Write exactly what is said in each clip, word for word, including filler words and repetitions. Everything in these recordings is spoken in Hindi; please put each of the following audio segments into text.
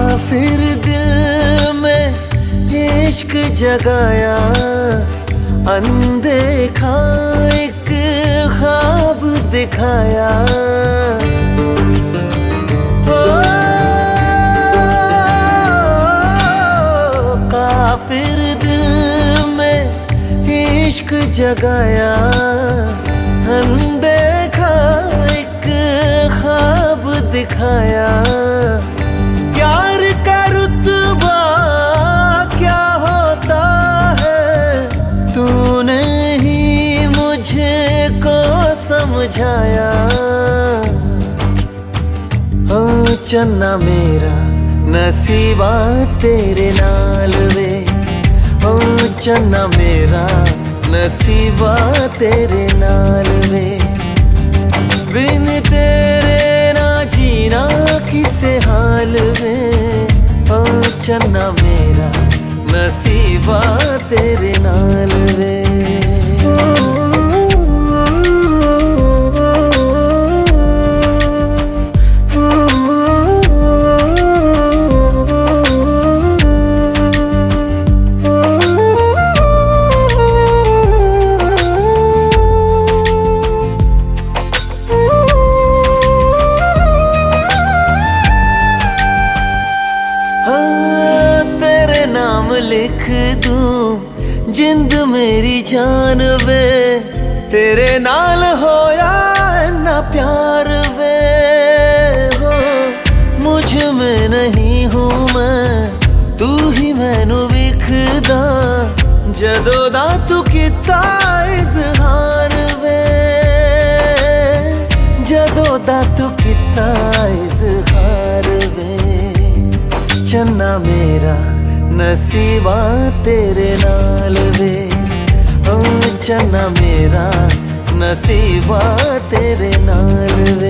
काफिर दिल में इश्क जगाया, अनदेखा एक ख्वाब दिखाया। हो काफिर दिल में इश्क जगाया, अनदेखा एक ख्वाब दिखाया। प्यार का रुतबा क्या होता है, तूने ही मुझे को समझाया। ओ चन्ना मेरा नसीबा तेरे नाल वे, ओ चन्ना मेरा नसीबा तेरे नाल वे। बिन तेरे ना जीना किसे हाल में, ओ चन्ना मेरा नसीबा तेरे नाल वे। नाम लिख दूं जिंद मेरी जान वे, तेरे नाल होया ना प्यार वे। हो मुझ में नहीं हूँ मैं, तू ही मैनू विखदा, जदों दा तू कीता इज़हार वे, जदों दा तू कीता इज़हार वे। चन्ना मेरा नसीबा तेरे नाल वे, ओ चन्ना मेरा नसीबा तेरे नाल वे।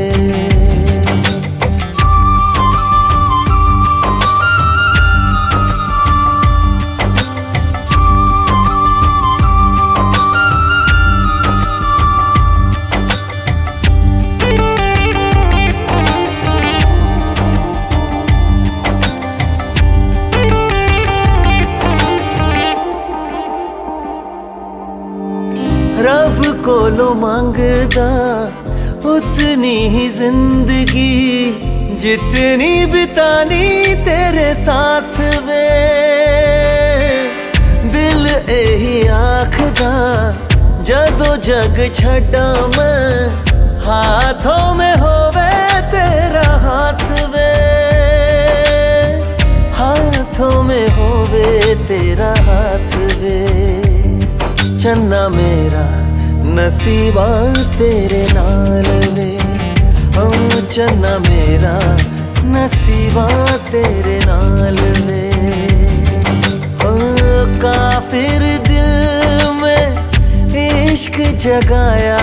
रब कोलो मांगदा उतनी ही जिंदगी, जितनी बितानी तेरे साथ वे। दिल यही आखदा जदों जग छड्डा मैं, हाथों में होवे तेरा हाथ वे, हाथों में होवे तेरा हाथ वे। चन्ना मेरा नसीबा तेरे नाल वे, ओ चन्ना मेरा नसीबा तेरे नाल वे। ओ काफिर दिल में इश्क जगाया,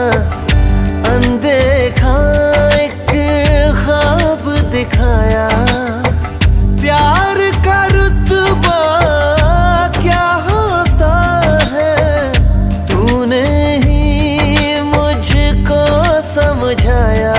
अनदेखा एक ख्वाब दिखाया। प्यार का रुतबा क्या होता है, तूने ही मुझको समझाया।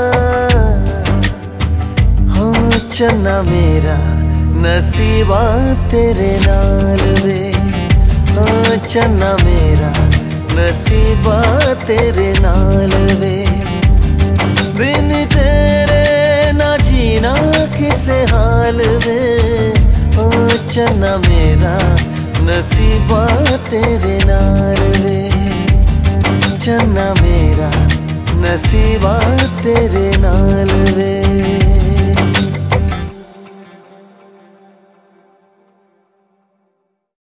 हो चन्ना मेरा नसीबा तेरे नाल वे, हो चन्ना मेरा नसीबा तेरे नाल वे। बिन तेरे ना जीना किसे हाल में, ओ चन्ना मेरा नसीबा तेरे नाल वे। चन्ना मेरा नसीबा तेरे नाल वे।